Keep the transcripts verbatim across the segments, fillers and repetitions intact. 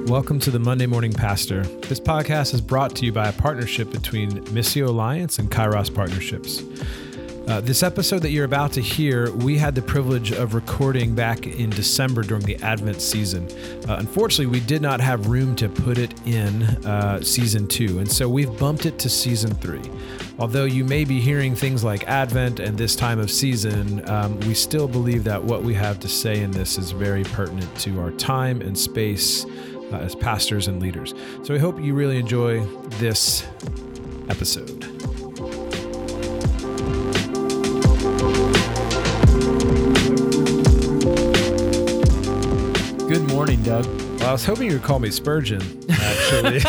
Welcome to the Monday Morning Pastor. This podcast is brought to you by a partnership between Missio Alliance and Kairos Partnerships. Uh, this episode that you're about to hear, we had the privilege of recording back in December during the Advent season. Uh, unfortunately, we did not have room to put it in uh, season two, and so we've bumped it to season three. Although you may be hearing things like Advent and this time of season, um, we still believe that what we have to say in this is very pertinent to our time and space uh, as pastors and leaders. So we hope you really enjoy this episode. Good morning, Doug. Well, I was hoping you would call me Spurgeon, actually.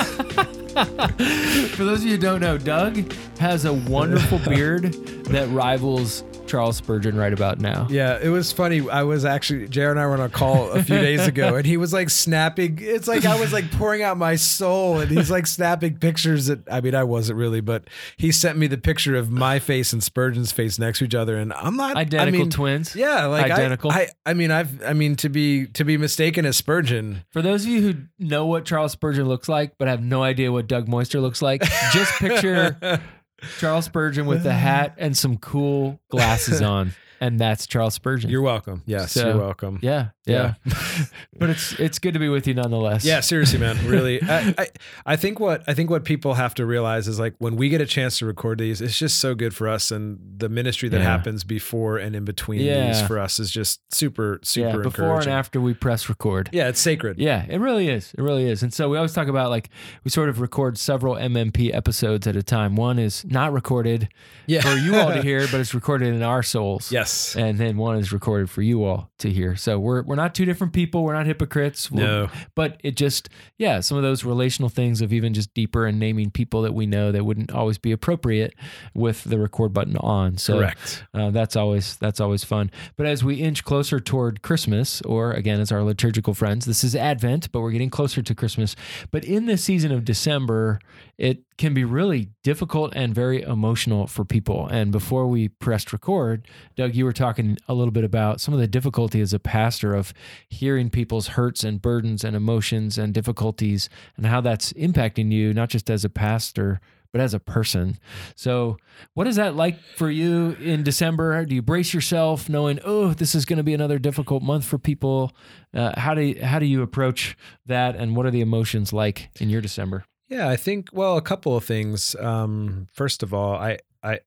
For those of you who don't know, Doug has a wonderful beard that rivals Charles Spurgeon right about now. Yeah, it was funny. I was actually, J R and I were on a call a few days ago, and he was like snapping. It's like I was like pouring out my soul, and he's like snapping pictures that, I mean, I wasn't really, but he sent me the picture of my face and Spurgeon's face next to each other, and I'm not Identical I mean, twins. Yeah, like Identical. I, I, I mean, I've, I mean, to be to be mistaken as Spurgeon. For those of you who know what Charles Spurgeon looks like, but have no idea what Doug Moister looks like, just picture Charles Spurgeon with a hat and some cool glasses on, and that's Charles Spurgeon. You're welcome. Yes, So, you're welcome. Yeah, yeah. But it's it's good to be with you nonetheless. Yeah, seriously, man. Really, I, I I think what I think what people have to realize is like when we get a chance to record these, it's just so good for us, and the ministry that Yeah. happens before and in between Yeah. these for us is just super super yeah. Before encouraging. and after we press record. Yeah, it's sacred. Yeah, it really is. It really is. And so we always talk about like we sort of record several M M P episodes at a time. One is not recorded Yeah. for you all to hear, but it's recorded in our souls. Yes. And then one is recorded for you all to hear. So we're we're not two different people. We're not hypocrites. We're- No. But it just, yeah, some of those relational things of even just deeper and naming people that we know that wouldn't always be appropriate with the record button on. So Correct. uh, that's always that's always fun. But as we inch closer toward Christmas, or again, as our liturgical friends, this is Advent, but we're getting closer to Christmas. But in this season of December, it can be really difficult and very emotional for people. And before we pressed record, Doug, you were talking a little bit about some of the difficulty as a pastor of hearing people's hurts and burdens and emotions and difficulties and how that's impacting you, not just as a pastor, but as a person. So what is that like for you in December? Do you brace yourself knowing, oh, this is going to be another difficult month for people? Uh, how do you, how do you approach that, and what are the emotions like in your December? Yeah, I think, well, a couple of things. Um, first of all, I I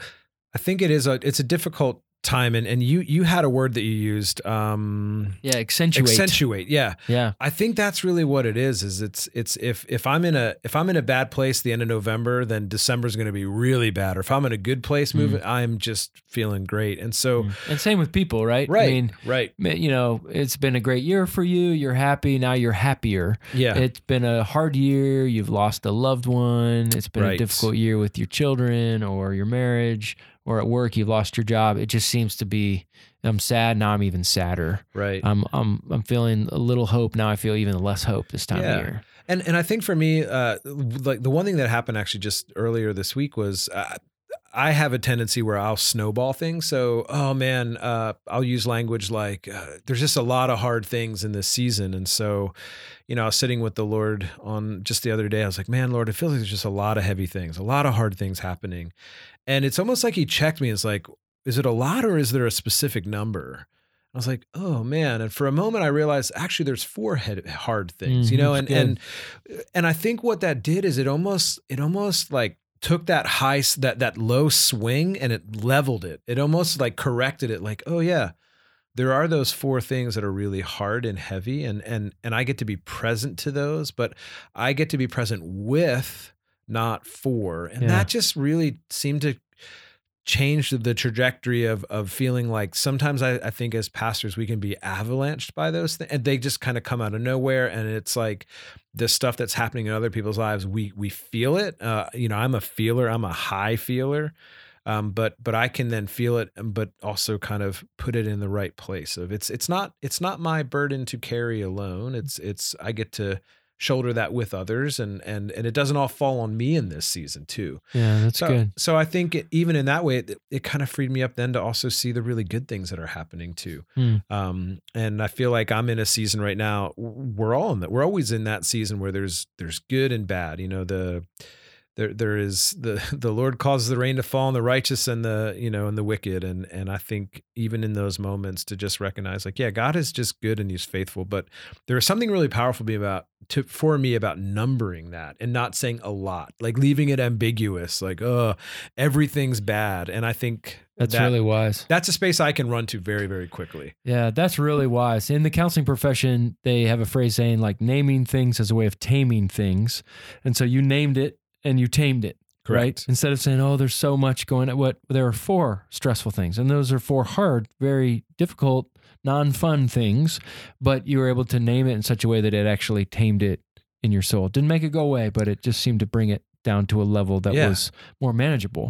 I think it is a it's a difficult time, and, and you you had a word that you used. Um, Yeah, accentuate. accentuate. Yeah. Yeah. I think that's really what it is, is it's, it's, if, if I'm in a, if I'm in a bad place the end of November, then December is going to be really bad. Or if I'm in a good place moving, I'm just feeling great. And so, And same with people, right? right, I mean, right. you know, it's been a great year for you. You're happy. Now you're happier. Yeah. It's been a hard year. You've lost a loved one. It's been a Right. difficult year with your children or your marriage, or at work, you've lost your job. It just seems to be, I'm sad. Now I'm even sadder. Right. I'm, I'm, I'm feeling a little hope. Now I feel even less hope this time Yeah. of year. And, and I think for me, uh, like the one thing that happened actually just earlier this week was, uh, I have a tendency where I'll snowball things. So, oh man, uh, I'll use language like, uh, there's just a lot of hard things in this season. And so, you know, I was sitting with the Lord on just the other day. I was like, man, Lord, it feels like there's just a lot of heavy things, a lot of hard things happening. And it's almost like he checked me. It's like, is it a lot or is there a specific number? I was like, oh man. And for a moment I realized actually there's four head, hard things, you Mhm, know, that's and, good. and, and I think what that did is it almost, it almost like took that high, that, that low swing and it leveled it. It almost like corrected it. Like, oh yeah, there are those four things that are really hard and heavy, and, and, and I get to be present to those, but I get to be present with, not for. And Yeah. that just really seemed to change the trajectory of of feeling like sometimes I, I think as pastors, we can be avalanched by those things, and they just kind of come out of nowhere. And it's like the stuff that's happening in other people's lives, we we feel it. Uh, you know, I'm a feeler, I'm a high feeler. Um, but but I can then feel it, but also kind of put it in the right place of it's it's not it's not my burden to carry alone. It's it's I get to shoulder that with others, and and and it doesn't all fall on me in this season too. Yeah, that's so, good. So I think it, even in that way, it, it kind of freed me up then to also see the really good things that are happening too. Hmm. Um, and I feel like I'm in a season right now. We're all in that. We're always in that season where there's there's good and bad. You know, the There, there is the the Lord causes the rain to fall on the righteous and the you know and the wicked, and and I think even in those moments to just recognize, like, yeah, God is just good and He's faithful. But there is something really powerful be about to for me about numbering that and not saying a lot, like leaving it ambiguous, like, oh, everything's bad. And I think that's that, really wise. That's a space I can run to very, very quickly. Yeah, that's really wise. In the counseling profession, they have a phrase saying like naming things as a way of taming things, and so you named it. And you tamed it, Correct. Right? Instead of saying, oh, there's so much going on. What there are four stressful things, and those are four hard, very difficult, non-fun things, but you were able to name it in such a way that it actually tamed it in your soul. It didn't make it go away, but it just seemed to bring it down to a level that yeah. was more manageable.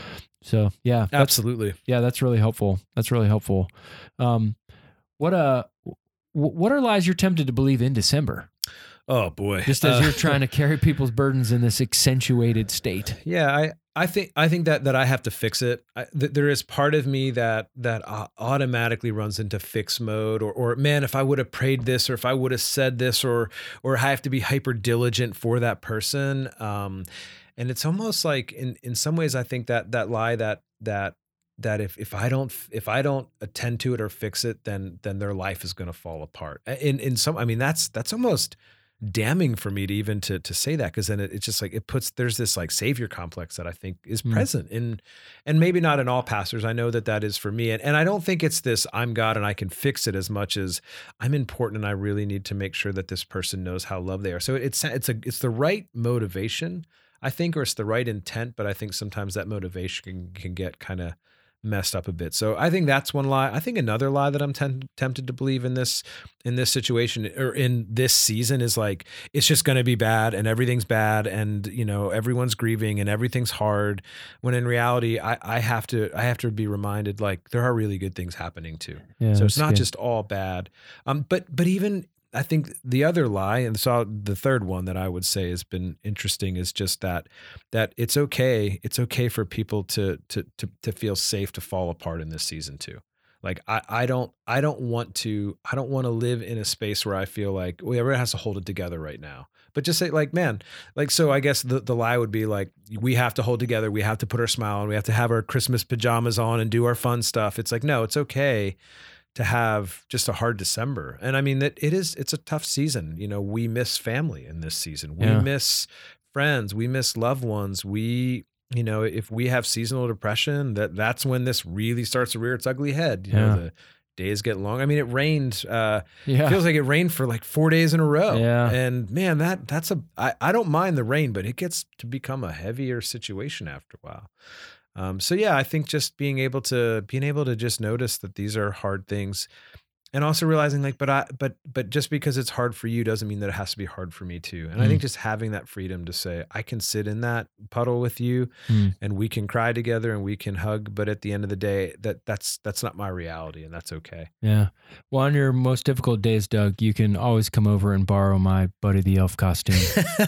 So yeah. Absolutely. Yeah, that's really helpful. That's really helpful. Um, what, uh, what are lies you're tempted to believe in December? Oh boy. Just as uh, you're trying to carry people's burdens in this accentuated state. Yeah, I, I think I think that that I have to fix it. I, th- there is part of me that that uh, automatically runs into fix mode, or or man, if I would have prayed this, or if I would have said this, or or I have to be hyper diligent for that person. Um, and it's almost like in in some ways, I think that that lie that that that if if I don't if I don't attend to it or fix it, then then their life is going to fall apart. In in some, I mean, that's that's almost damning for me to even to to say that, because then it, it's just like it puts there's this like savior complex that I think is Mm. present in, and maybe not in all pastors. I know that that is for me, and and I don't think it's this I'm God and I can fix it as much as I'm important and I really need to make sure that this person knows how loved they are. So it's it's a it's the right motivation, I think, or it's the right intent, but I think sometimes that motivation can, can get kind of messed up a bit. So I think that's one lie. I think another lie that I'm tem- tempted to believe in this in this situation or in this season is like it's just going to be bad and everything's bad and you know everyone's grieving and everything's hard. When in reality, I, I have to I have to be reminded like there are really good things happening too. Yeah, so it's that's not good. just all bad. Um, but but even. I think the other lie, and so the third one that I would say has been interesting, is just that that it's okay. It's okay for people to to to to feel safe to fall apart in this season too. Like I I don't I don't want to I don't want to live in a space where I feel like well everyone has to hold it together right now. But just say like man, like so I guess the the lie would be like we have to hold together. We have to put our smile on. We have to have our Christmas pajamas on and do our fun stuff. It's like no, it's okay to have just a hard December. And I mean, that it is, it's a tough season. You know, we miss family in this season. We Yeah. miss friends. We miss loved ones. We, you know, if we have seasonal depression, that that's when this really starts to rear its ugly head. You Yeah. know, the days get long. I mean, it rained, uh, Yeah. it feels like it rained for like four days in a row. Yeah. And man, that that's a, I, I don't mind the rain, but it gets to become a heavier situation after a while. Um, so yeah, I think just being able to being able to just notice that these are hard things, and also realizing like, but I, but but just because it's hard for you doesn't mean that it has to be hard for me too. And I Mm. think just having that freedom to say, I can sit in that puddle with you, Mm. and we can cry together and we can hug. But at the end of the day, that that's that's not my reality, and that's okay. Yeah. Well, on your most difficult days, Doug, you can always come over and borrow my Buddy the Elf costume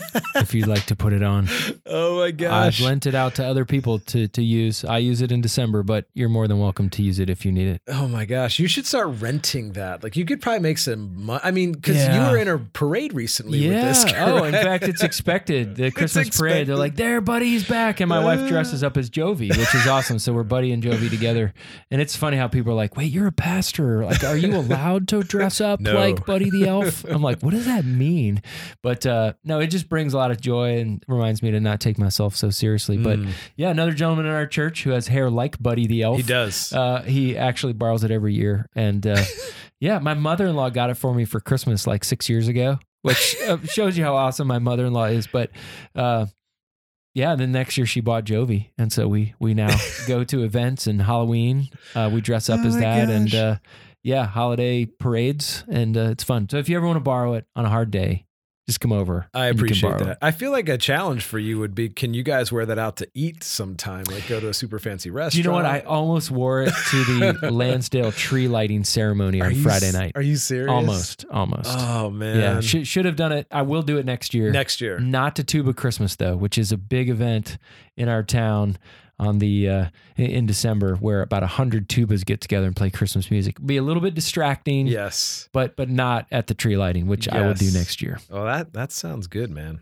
if you'd like to put it on. Oh my I've lent it out to other people to to use. I use it in December, but you're more than welcome to use it if you need it. Oh my gosh, you should start renting that. Like you could probably make some money. I mean, because Yeah. you were in a parade recently with Yeah. this. Oh, in correct? fact, it's expected. The Christmas parade, expected. they're like, there, Buddy, he's back. And my wife dresses up as Jovi, which is awesome. So we're Buddy and Jovi together. And it's funny how people are like, wait, you're a pastor. Like, are you allowed to dress up No. like Buddy the Elf? I'm like, what does that mean? But uh, no, it just brings a lot of joy and reminds me to not take myself so seriously. But Mm. yeah, another gentleman in our church who has hair like Buddy the Elf. He does. Uh, he actually borrows it every year. And uh, yeah, my mother-in-law got it for me for Christmas like six years ago, which uh, shows you how awesome my mother-in-law is. But uh, yeah, then next year she bought Jovi. And so we we now go to events and Halloween. Uh, we dress up Oh as my that. gosh. And uh, yeah, holiday parades. And uh, it's fun. So if you ever want to borrow it on a hard day, just come over. I and you can appreciate borrow that. it. I feel like a challenge for you would be, can you guys wear that out to eat sometime? Like go to a super fancy restaurant? Do you know what? I almost wore it to the Lansdale tree lighting ceremony on Are you Friday s- night. Are you serious? Almost, almost. Oh, man. Yeah, should, should have done it. I will do it next year. Next year. Not to Tuba Christmas, though, which is a big event in our town on the uh, in December, where about a hundred tubas get together and play Christmas music. Be a little bit distracting, Yes. but but not at the tree lighting, which I will do Yes. next year. Oh, that, that sounds good, man.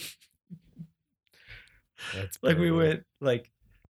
That's Like we perfect. went like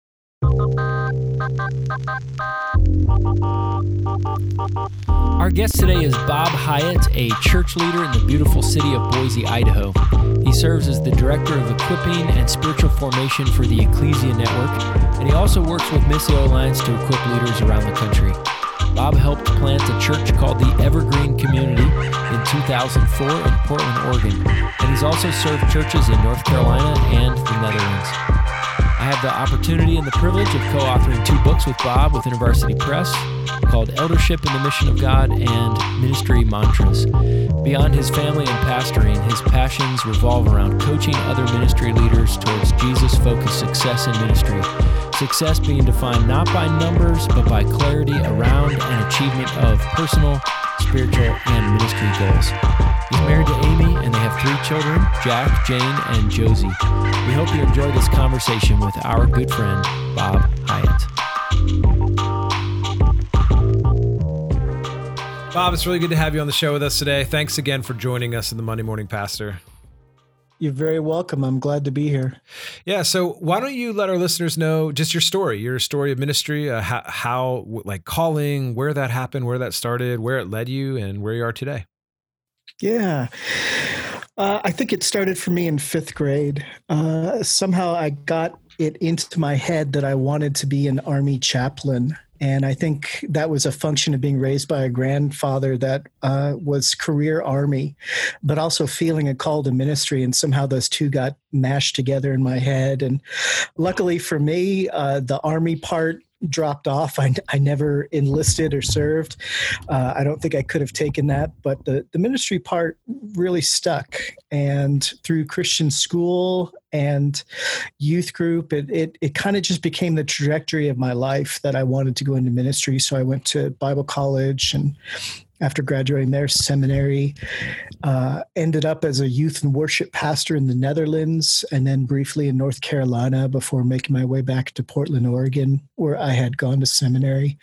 Our guest today is Bob Hyatt, a church leader in the beautiful city of Boise, Idaho. He serves as the Director of Equipping and Spiritual Formation for the Ecclesia Network, and he also works with Missio Alliance to equip leaders around the country. Bob helped plant a church called the Evergreen Community in two thousand four in Portland, Oregon, and he's also served churches in North Carolina and the Netherlands. I have the opportunity and the privilege of co-authoring two books with Bob with InterVarsity Press called Eldership in the Mission of God and Ministry Mantras. Beyond his family and pastoring, his passions revolve around coaching other ministry leaders towards Jesus-focused success in ministry. Success being defined not by numbers, but by clarity around and achievement of personal, spiritual, and ministry goals. He's married to Amy, and they have three children, Jack, Jane, and Josie. We hope you enjoy this conversation with our good friend, Bob Hyatt. Bob, it's really good to have you on the show with us today. Thanks again for joining us in the Monday Morning Pastor. you're very welcome. I'm glad to be here. Yeah. So why don't you let our listeners know just your story, your story of ministry, uh, how, how, like calling, where that happened, where that started, where it led you, and where you are today. Yeah. Uh, I think it started for me in fifth grade. Uh, somehow I got it into my head that I wanted to be an Army chaplain. And I think that was a function of being raised by a grandfather that uh, was career Army, but also feeling a call to ministry. And somehow those two got mashed together in my head. And luckily for me, uh, the Army part dropped off. I, I never enlisted or served. Uh, I don't think I could have taken that, but the, the ministry part really stuck. And through Christian school and youth group, it it, it kind of just became the trajectory of my life that I wanted to go into ministry. So I went to Bible college, and after graduating there, seminary, uh, ended up as a youth and worship pastor in the Netherlands, and then briefly in North Carolina before making my way back to Portland, Oregon, where I had gone to seminary.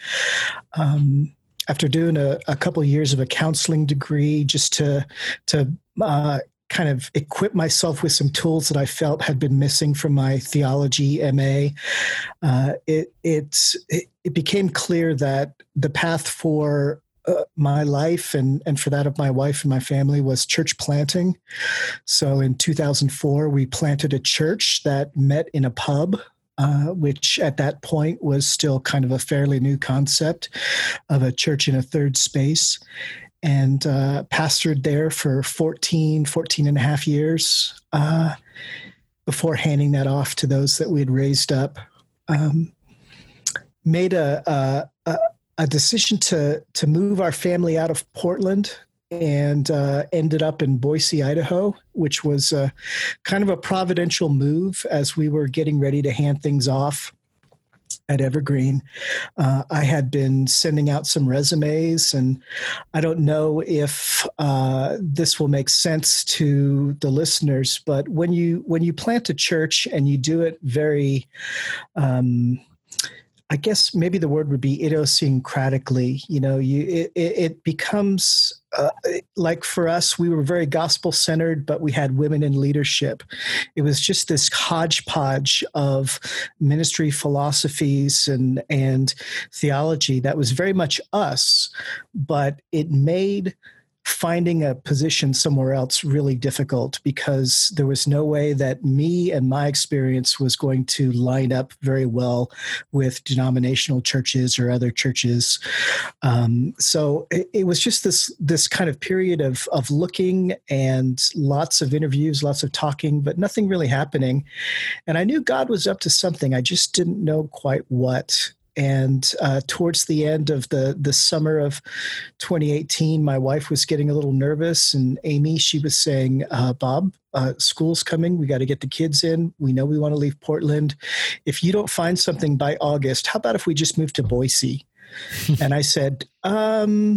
Um, after doing a, a couple of years of a counseling degree, just to to uh, kind of equip myself with some tools that I felt had been missing from my theology M A, uh, it, it it became clear that the path for Uh, my life and, and for that of my wife and my family was church planting. So in two thousand four, we planted a church that met in a pub, uh, which at that point was still kind of a fairly new concept of a church in a third space, and uh, pastored there for fourteen, fourteen and a half years uh, before handing that off to those that we had raised up. Um, made a, a, a a decision to to move our family out of Portland and uh, ended up in Boise, Idaho, which was uh, kind of a providential move as we were getting ready to hand things off at Evergreen. Uh, I had been sending out some resumes, and I don't know if uh, this will make sense to the listeners, but when you when you plant a church and you do it very um, I guess maybe the word would be idiosyncratically. You know, you it, it becomes uh, like for us, we were very gospel centered, but we had women in leadership. It was just this hodgepodge of ministry philosophies and and theology that was very much us, but it made finding a position somewhere else really difficult because there was no way that me and my experience was going to line up very well with denominational churches or other churches. Um, so it, it was just this this kind of period of of looking and lots of interviews, lots of talking, but nothing really happening. And I knew God was up to something. I just didn't know quite what. And uh, towards the end of the, the summer of twenty eighteen, my wife was getting a little nervous. And Amy, she was saying, uh, Bob, uh, school's coming. We got to get the kids in. We know we want to leave Portland. If you don't find something by August, how about if we just move to Boise? And I said, um,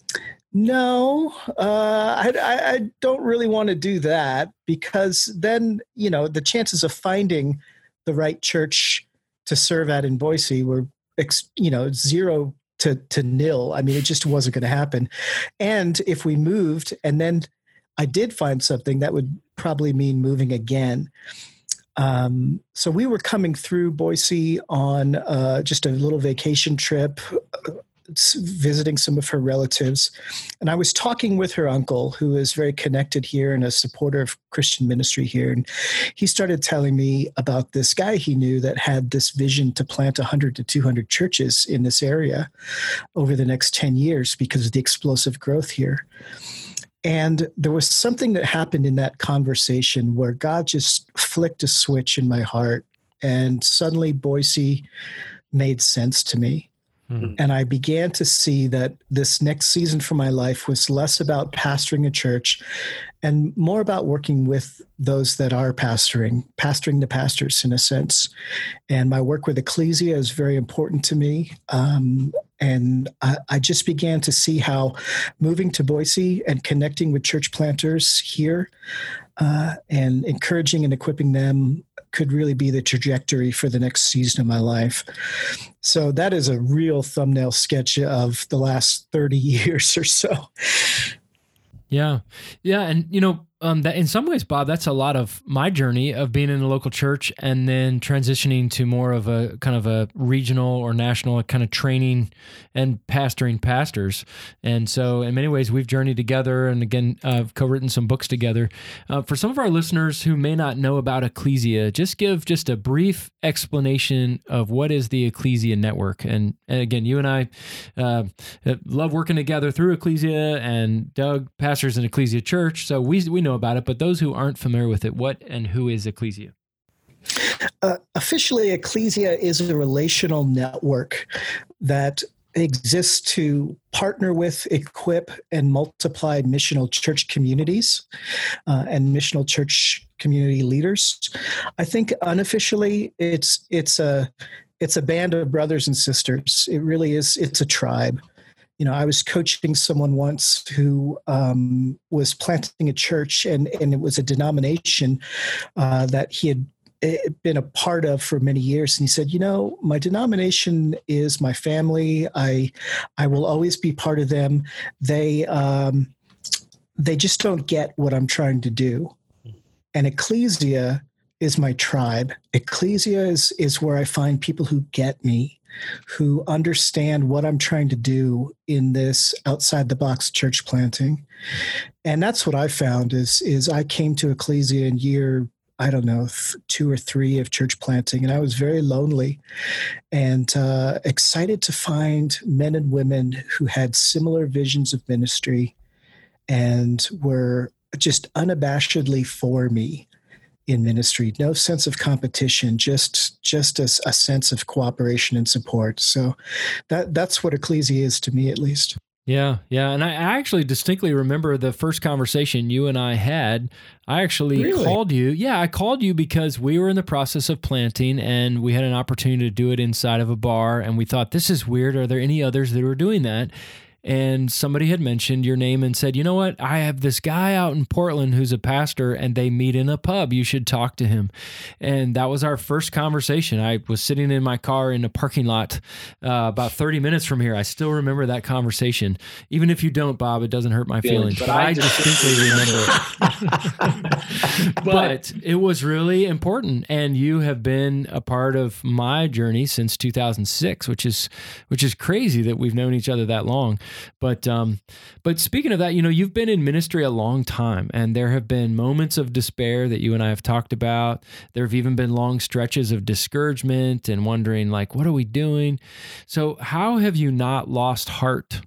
no, uh, I, I, I don't really want to do that, because then, you know, the chances of finding the right church to serve at in Boise were, you know, zero to, to nil. I mean, it just wasn't going to happen. And if we moved and then I did find something, that would probably mean moving again. Um, so we were coming through Boise on uh, just a little vacation trip, uh, visiting some of her relatives. And I was talking with her uncle, who is very connected here and a supporter of Christian ministry here. And he started telling me about this guy he knew that had this vision to plant one hundred to two hundred churches in this area over the next ten years because of the explosive growth here. And there was something that happened in that conversation where God just flicked a switch in my heart, and suddenly Boise made sense to me. Mm-hmm. And I began to see that this next season for my life was less about pastoring a church and more about working with those that are pastoring, pastoring the pastors in a sense. And my work with Ecclesia is very important to me. Um, and I, I just began to see how moving to Boise and connecting with church planters here uh, and encouraging and equipping them could really be the trajectory for the next season of my life. So that is a real thumbnail sketch of the last thirty years or so. Yeah. Yeah. And, you know, um, that in some ways, Bob, that's a lot of my journey of being in a local church and then transitioning to more of a kind of a regional or national kind of training and pastoring pastors. And so in many ways, we've journeyed together and again, uh, co-written some books together. Uh, for some of our listeners who may not know about Ecclesia, just give just a brief explanation of what is the Ecclesia Network. And, and again, you and I uh, love working together through Ecclesia, and Doug pastors in Ecclesia Church. So we we know about it, but those who aren't familiar with it, what and who is Ecclesia? Uh, officially, Ecclesia is a relational network that exists to partner with, equip, and multiply missional church communities uh, and missional church community leaders. I think unofficially, it's it's a it's a band of brothers and sisters. It really is. It's a tribe. You know, I was coaching someone once who um, was planting a church, and, and it was a denomination uh, that he had been a part of for many years. And he said, you know, my denomination is my family. I I will always be part of them. They um, they just don't get what I'm trying to do. And Ecclesia is my tribe. Ecclesia is, is where I find people who get me, who understand what I'm trying to do in this outside the box church planting. And that's what I found is, is I came to Ecclesia in year, I don't know, th- two or three of church planting. And I was very lonely and uh, excited to find men and women who had similar visions of ministry and were just unabashedly for me in ministry. No sense of competition, just just a, a sense of cooperation and support. So that that's what Ecclesia is to me, at least. Yeah, yeah. And I actually distinctly remember the first conversation you and I had. I actually Really? called you. Yeah, I called you because we were in the process of planting and we had an opportunity to do it inside of a bar. And we thought, this is weird. Are there any others that were doing that? And somebody had mentioned your name and said, you know what, I have this guy out in Portland who's a pastor and they meet in a pub. You should talk to him. And that was our first conversation. I was sitting in my car in a parking lot uh, about thirty minutes from here. I still remember that conversation. Even if you don't, Bob, it doesn't hurt my feelings. But, but I distinctly remember it. But it was really important. And you have been a part of my journey since two thousand six, which is which is crazy that we've known each other that long. But um, but speaking of that, you know, you've been in ministry a long time, and there have been moments of despair that you and I have talked about. There have even been long stretches of discouragement and wondering, like, what are we doing? So how have you not lost heart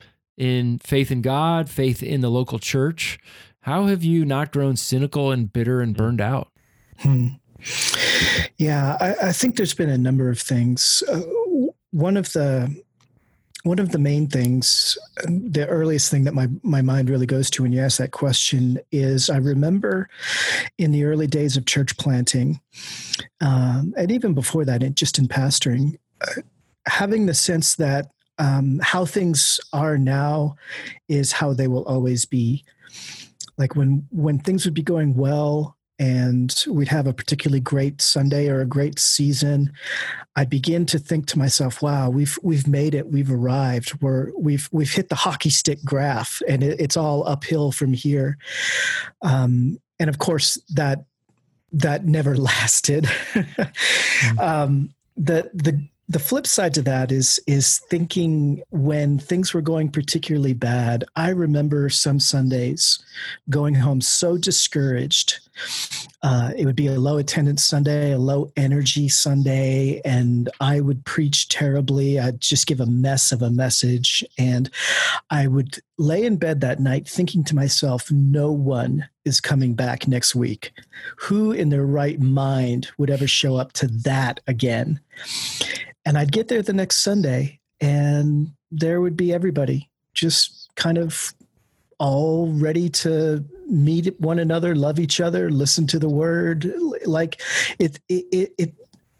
in faith in God, faith in the local church? How have you not grown cynical and bitter and burned out? Hmm. Yeah, I, I think there's been a number of things. Uh, one of the one of the main things, the earliest thing that my my mind really goes to when you ask that question is I remember in the early days of church planting, um, and even before that, it, just in pastoring, uh, having the sense that um, how things are now is how they will always be. Like when when things would be going well, and we'd have a particularly great Sunday or a great season, I begin to think to myself, wow, we've we've made it, we've arrived, we're we've we've hit the hockey stick graph, and it, it's all uphill from here. Um, and of course, that that never lasted. mm-hmm. um, the the The flip side to that is is thinking when things were going particularly bad. I remember some Sundays going home so discouraged. Uh, it would be a low attendance Sunday, a low energy Sunday, and I would preach terribly. I'd just give a mess of a message, and I would lay in bed that night thinking to myself, no one is coming back next week. Who in their right mind would ever show up to that again? And I'd get there the next Sunday, and there would be everybody just kind of all ready to meet one another, love each other, listen to the word. Like it, it, it, it,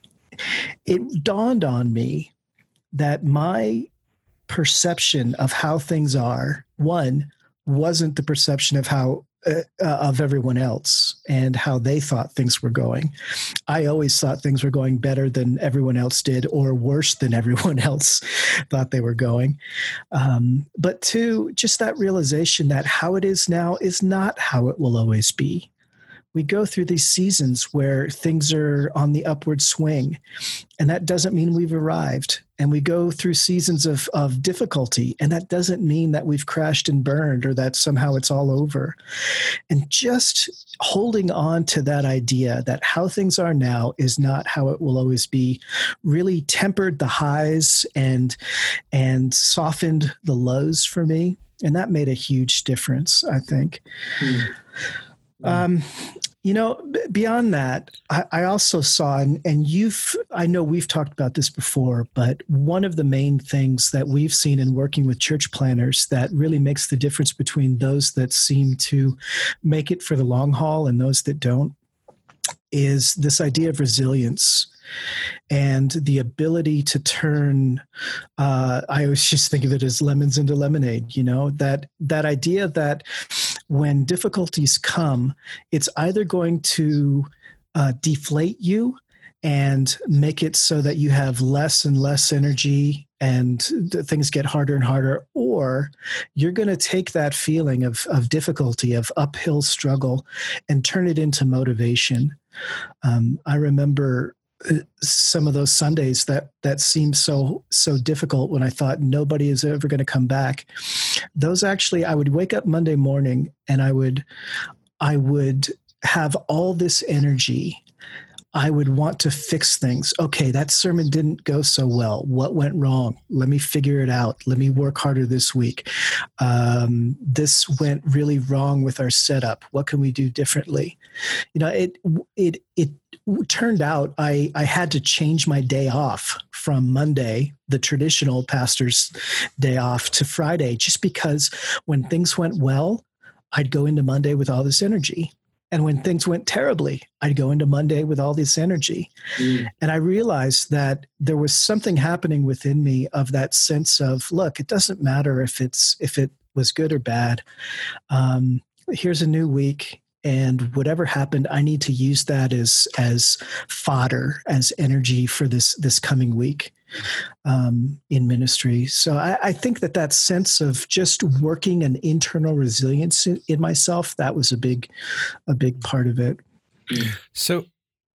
it dawned on me that my perception of how things are, one, wasn't the perception of how Uh, uh, of everyone else and how they thought things were going. I always thought things were going better than everyone else did, or worse than everyone else thought they were going. Um, but two, just that realization that how it is now is not how it will always be. We go through these seasons where things are on the upward swing, and that doesn't mean we've arrived. And we go through seasons of, of difficulty, and that doesn't mean that we've crashed and burned or that somehow it's all over. And just holding on to that idea that how things are now is not how it will always be really tempered the highs and, and softened the lows for me. And that made a huge difference, I think. Mm. Um, you know, b- beyond that, I, I also saw, and, and you've, I know we've talked about this before, but one of the main things that we've seen in working with church planners that really makes the difference between those that seem to make it for the long haul and those that don't is this idea of resilience and the ability to turn, uh, I always just think of it as lemons into lemonade, you know, that, that idea that when difficulties come, it's either going to uh, deflate you and make it so that you have less and less energy and th- things get harder and harder, or you're going to take that feeling of, of difficulty, of uphill struggle, and turn it into motivation. Um, I remember some of those Sundays that that seemed so so difficult when I thought nobody is ever going to come back. Those actually, I would wake up Monday morning and I would I would have all this energy. I would want to fix things. Okay, that sermon didn't go so well. What went wrong? Let me figure it out. Let me work harder this week. Um, this went really wrong with our setup. What can we do differently? You know, it it it turned out I I had to change my day off from Monday, the traditional pastor's day off, to Friday, just because when things went well, I'd go into Monday with all this energy. And when things went terribly, I'd go into Monday with all this energy. Mm. And I realized that there was something happening within me of that sense of, look, it doesn't matter if it's if it was good or bad. Um, here's a new week. And whatever happened, I need to use that as as fodder, as energy for this this coming week um, in ministry. So I, I think that that sense of just working an internal resilience in, in myself, that was a big a big part of it. So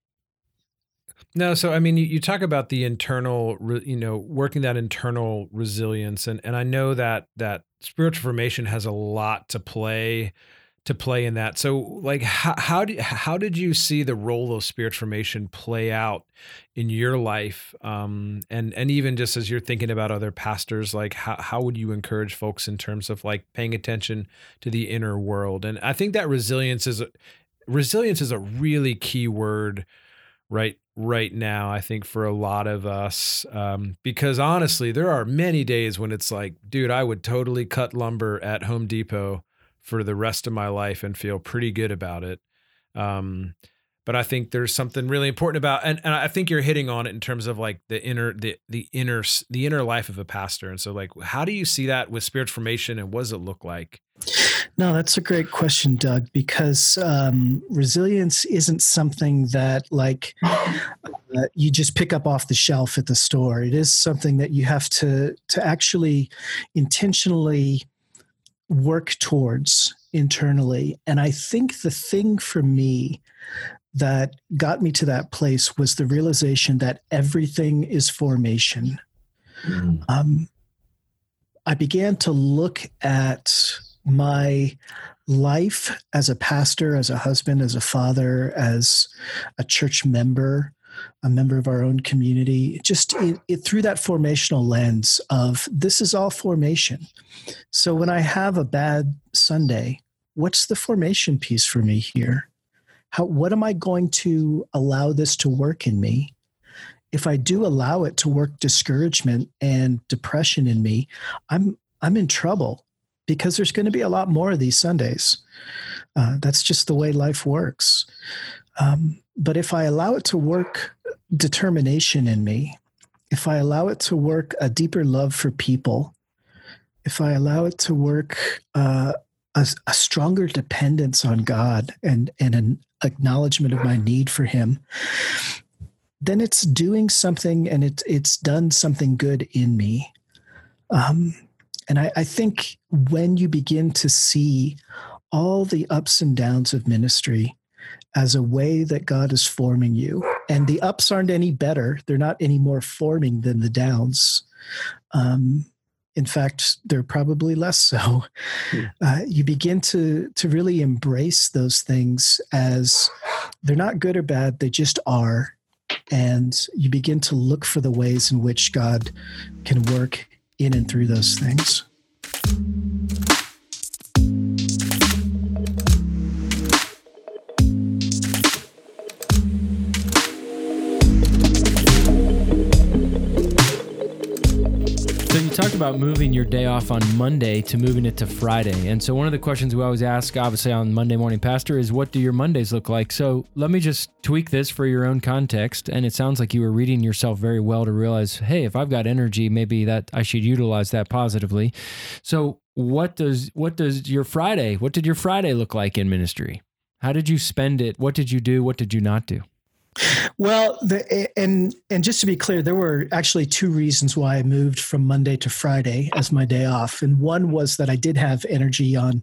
no, so I mean, you, you talk about the internal, you know, working that internal resilience, and and I know that that spiritual formation has a lot to play. to play in that. So like, how, how did, how did you see the role of spiritual formation play out in your life? Um, and, and even just as you're thinking about other pastors, like how, how would you encourage folks in terms of like paying attention to the inner world? And I think that resilience is, a, resilience is a really key word right, right now, I think, for a lot of us, um, because honestly, there are many days when it's like, dude, I would totally cut lumber at Home Depot for the rest of my life and feel pretty good about it. Um, but I think there's something really important about, and, and I think you're hitting on it in terms of like the inner, the, the inner, the inner life of a pastor. And so like, how do you see that with spiritual formation, and what does it look like? No, that's a great question, Doug, because um, resilience isn't something that like uh, you just pick up off the shelf at the store. It is something that you have to, to actually intentionally work towards internally. And I think the thing for me that got me to that place was the realization that everything is formation. Mm. Um, I began to look at my life as a pastor, as a husband, as a father, as a church member, a member of our own community, just it, it, through that formational lens of this is all formation. So when I have a bad Sunday, what's the formation piece for me here? How, what am I going to allow this to work in me? If I do allow it to work discouragement and depression in me, I'm I'm in trouble, because there's going to be a lot more of these Sundays. Uh, that's just the way life works. Um, but if I allow it to work determination in me, if I allow it to work a deeper love for people, if I allow it to work uh, a, a stronger dependence on God and, and an acknowledgement of my need for him, then it's doing something, and it, it's done something good in me. Um, and I, I think when you begin to see all the ups and downs of ministry as a way that God is forming you, and the ups aren't any better, they're not any more forming than the downs. Um, in fact, they're probably less so. Yeah. Uh, you begin to to really embrace those things as they're not good or bad, they just are. And you begin to look for the ways in which God can work in and through those things. So you talked about moving your day off on Monday to moving it to Friday. And so one of the questions we always ask, obviously, on Monday Morning Pastor is, what do your Mondays look like? So let me just tweak this for your own context. And it sounds like you were reading yourself very well to realize, hey, if I've got energy, maybe that I should utilize that positively. So what does what does your Friday, what did your Friday look like in ministry? How did you spend it? What did you do? What did you not do? Well, the, and and just to be clear, there were actually two reasons why I moved from Monday to Friday as my day off. And one was that I did have energy on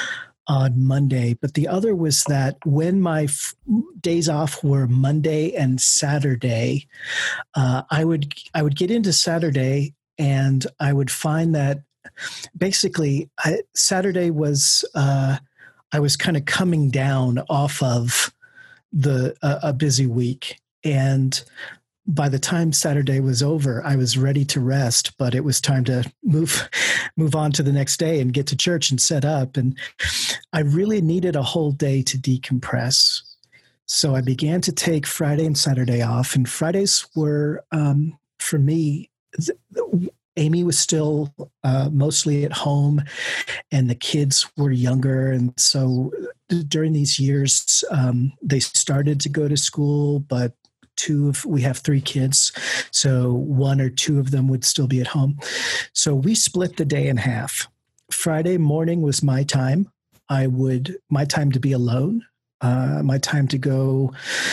on Monday, but the other was that when my f- days off were Monday and Saturday, uh, I would I would get into Saturday, and I would find that basically I, Saturday was uh, I was kind of coming down off of the uh, a busy week, and by the time Saturday was over, I was ready to rest, but it was time to move move on to the next day and get to church and set up. And I really needed a whole day to decompress. So I began to take Friday and Saturday off, and Fridays were um, for me. Th- th- Amy was still uh, mostly at home, and the kids were younger. And so during these years, um, they started to go to school, but two of, we have three kids. So one or two of them would still be at home. So we split the day in half. Friday morning was my time. I would, my time to be alone, uh, my time to go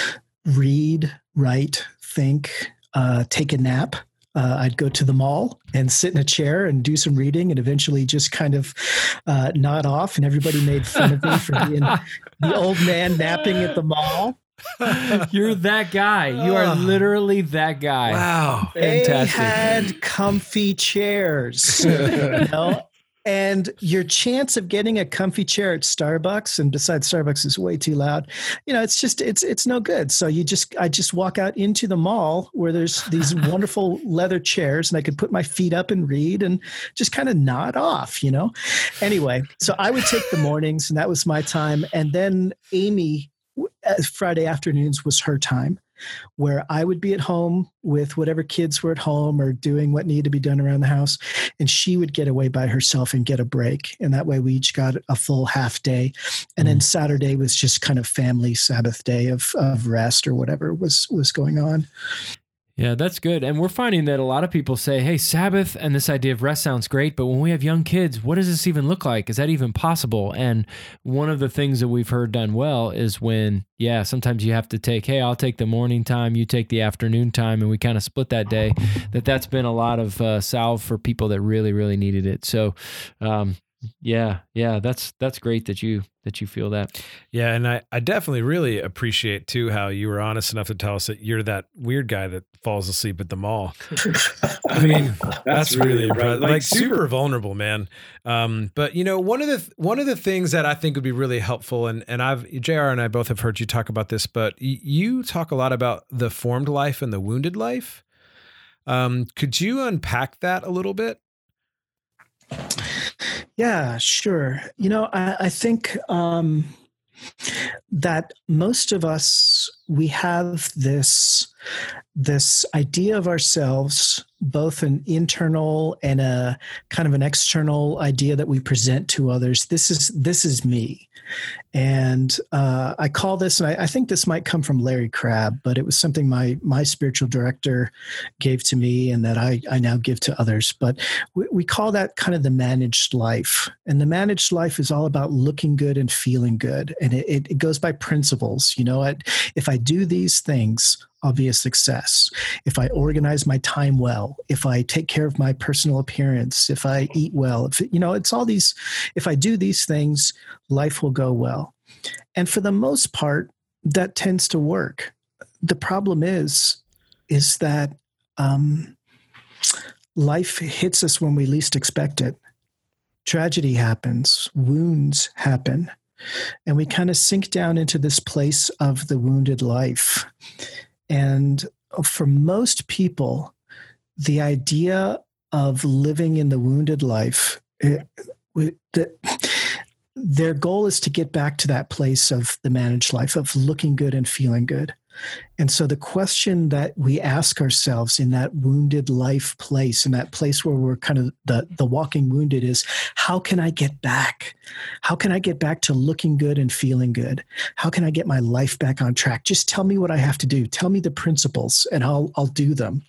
read, write, think, uh, take a nap. Uh, I'd go to the mall and sit in a chair and do some reading, and eventually just kind of uh, nod off. And everybody made fun of me for being the old man napping at the mall. You're that guy. You are literally that guy. Wow. They Fantastic. had comfy chairs, you know? And your chance of getting a comfy chair at Starbucks, and besides Starbucks is way too loud, you know, it's just, it's, it's no good. So you just, I just walk out into the mall where there's these wonderful leather chairs, and I could put my feet up and read and just kind of nod off, you know? Anyway, so I would take the mornings, and that was my time. And then Amy, Friday afternoons was her time. where I would be at home with whatever kids were at home or doing what needed to be done around the house, and she would get away by herself and get a break. And that way we each got a full half day. And mm. then Saturday was just kind of family Sabbath day of, of rest or whatever was, was going on. Yeah, that's good. And we're finding that a lot of people say, hey, Sabbath and this idea of rest sounds great, but when we have young kids, what does this even look like? Is that even possible? And one of the things that we've heard done well is when, yeah, sometimes you have to take, hey, I'll take the morning time, you take the afternoon time, and we kind of split that day, that that's been a lot of uh, salve for people that really, really needed it. So, um, yeah, yeah, that's that's great that you that you feel that. Yeah, and I, I definitely really appreciate too how you were honest enough to tell us that you're that weird guy that falls asleep at the mall. I mean, that's, that's really impressive. Like, like super, super vulnerable, man. Um, but you know, one of the one of the things that I think would be really helpful, and and I've J R and I both have heard you talk about this, but y- you talk a lot about the formed life and the wounded life. Um, could you unpack that a little bit? Yeah, sure. You know, I, I think um, that most of us, we have this this idea of ourselves, both an internal and a kind of an external idea that we present to others. This is this is me. And uh, I call this, and I, I think this might come from Larry Crabb, but it was something my my spiritual director gave to me and that I, I now give to others. But we, we call that kind of the managed life. And the managed life is all about looking good and feeling good. And it, it, it goes by principles. You know, I, if I do these things, I'll be a success. If I organize my time well, if I take care of my personal appearance, if I eat well, if, you know, it's all these, if I do these things, life will go well. And for the most part, that tends to work. The problem is, is that um, life hits us when we least expect it. Tragedy happens, wounds happen, and we kind of sink down into this place of the wounded life. And for most people, the idea of living in the wounded life, it, it, the, their goal is to get back to that place of the managed life, of looking good and feeling good. And so the question that we ask ourselves in that wounded life place, in that place where we're kind of the, the walking wounded, is how can I get back? How can I get back to looking good and feeling good? How can I get my life back on track? Just tell me what I have to do. Tell me the principles and I'll, I'll do them.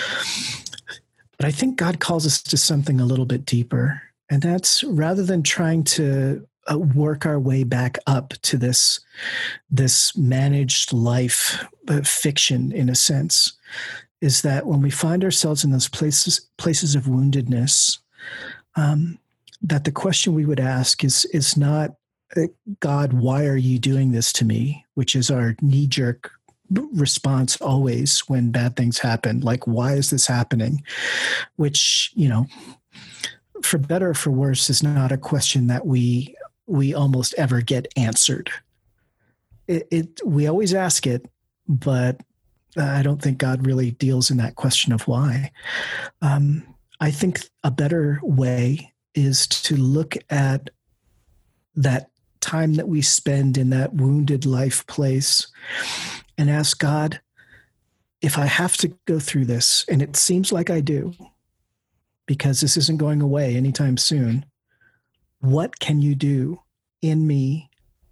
But I think God calls us to something a little bit deeper. And that's rather than trying to Uh, work our way back up to this, this managed life uh, fiction, in a sense, is that when we find ourselves in those places, places of woundedness, um, that the question we would ask is, is not, God, why are you doing this to me? Which is our knee-jerk response always when bad things happen. Like, why is this happening? Which, you know, for better or for worse, is not a question that we we almost ever get answered. It, it we always ask it, but I don't think God really deals in that question of why. Um, I think a better way is to look at that time that we spend in that wounded life place and ask God, if I have to go through this, and it seems like I do, because this isn't going away anytime soon, what can you do in me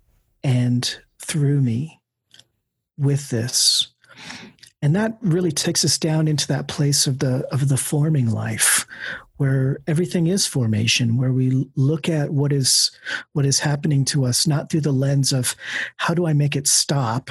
and through me with this? And that really takes us down into that place of the of the forming life, where everything is formation, where we look at what is what is happening to us, not through the lens of how do I make it stop,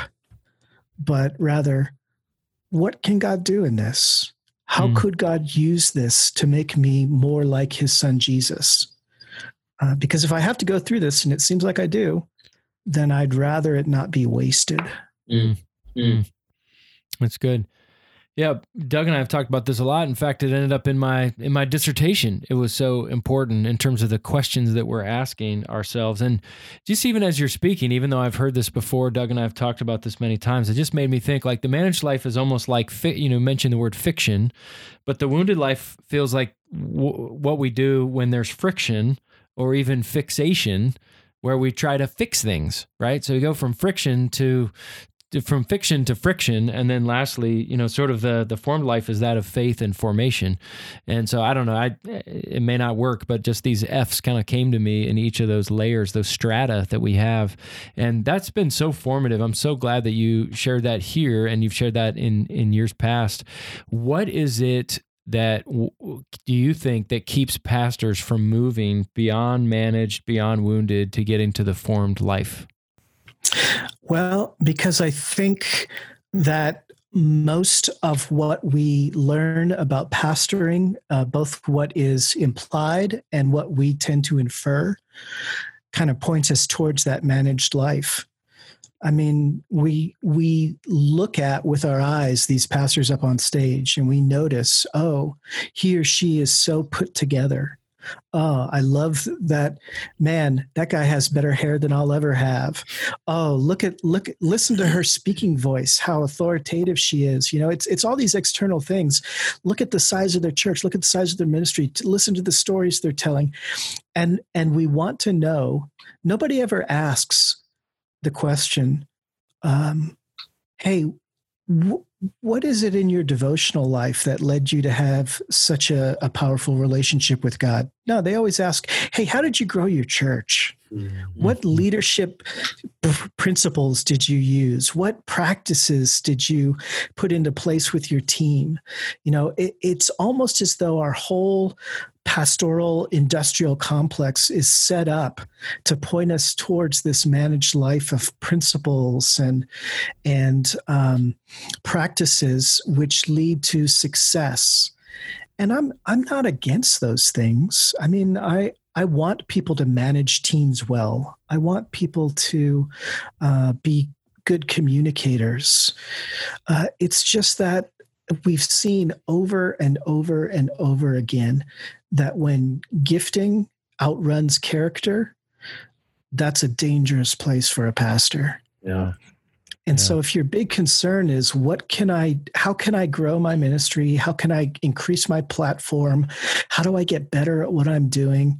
but rather, what can God do in this? How mm. could God use this to make me more like his son, Jesus? Uh, because if I have to go through this, and it seems like I do, then I'd rather it not be wasted. Mm. Mm. That's good. Yeah, Doug and I have talked about this a lot. In fact, it ended up in my in my dissertation. It was so important in terms of the questions that we're asking ourselves. And just even as you're speaking, even though I've heard this before, Doug and I have talked about this many times, it just made me think like the managed life is almost like, fi- you know, mention the word fiction, but the wounded life feels like w- what we do when there's friction or even fixation, where we try to fix things, right? So we go from friction to from fiction to friction, and then lastly, you know, sort of the the formed life is that of faith and formation. And so I don't know, I it may not work, but just these F's kind of came to me in each of those layers, those strata that we have, and that's been so formative. I'm so glad that you shared that here, and you've shared that in in years past. What is it that do you think that keeps pastors from moving beyond managed, beyond wounded, to getting to the formed life? Well, because I think that most of what we learn about pastoring, uh, both what is implied and what we tend to infer, kind of points us towards that managed life. I mean, we we look at with our eyes these pastors up on stage, and we notice, oh, he or she is so put together. Oh, I love that, man, that guy has better hair than I'll ever have. Oh, look at, look, listen to her speaking voice, how authoritative she is. You know, it's, it's all these external things. Look at the size of their church, look at the size of their ministry, to listen to the stories they're telling. And, and we want to know, nobody ever asks the question, um, hey, wh- what is it in your devotional life that led you to have such a, a powerful relationship with God? No, they always ask, hey, how did you grow your church? Mm-hmm. What leadership p- principles did you use? What practices did you put into place with your team? You know, it, it's almost as though our whole pastoral industrial complex is set up to point us towards this managed life of principles and and um, practices which lead to success. And I'm I'm not against those things. I mean, I I want people to manage teams well. I want people to uh, be good communicators. Uh, it's just that we've seen over and over and over again that when gifting outruns character, that's a dangerous place for a pastor. Yeah. And yeah. so if your big concern is what can I, how can I grow my ministry? How can I increase my platform? How do I get better at what I'm doing?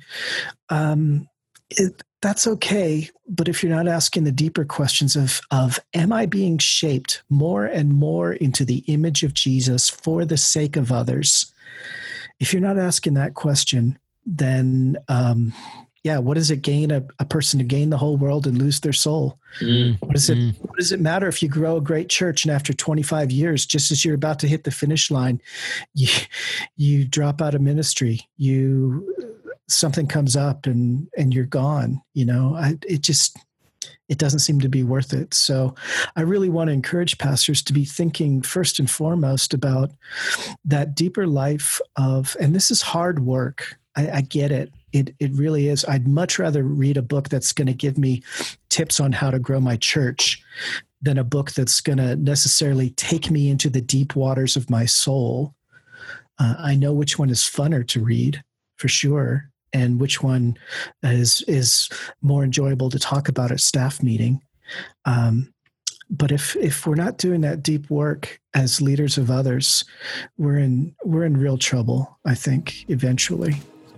Um, it, that's okay. But if you're not asking the deeper questions of, of, am I being shaped more and more into the image of Jesus for the sake of others? If you're not asking that question, then, um, yeah, what does it gain a, a person to gain the whole world and lose their soul? Mm, what does it, mm. what does it matter if you grow a great church and after twenty-five years, just as you're about to hit the finish line, you, you drop out of ministry, you, something comes up and, and you're gone, you know, I, it just, it doesn't seem to be worth it. So I really want to encourage pastors to be thinking first and foremost about that deeper life of, and this is hard work. I, I get it. It it really is. I'd much rather read a book that's going to give me tips on how to grow my church than a book that's going to necessarily take me into the deep waters of my soul. Uh, I know which one is funner to read for sure, and which one is is more enjoyable to talk about at staff meeting. Um, but if if we're not doing that deep work as leaders of others, we're in we're in real trouble, I think, eventually.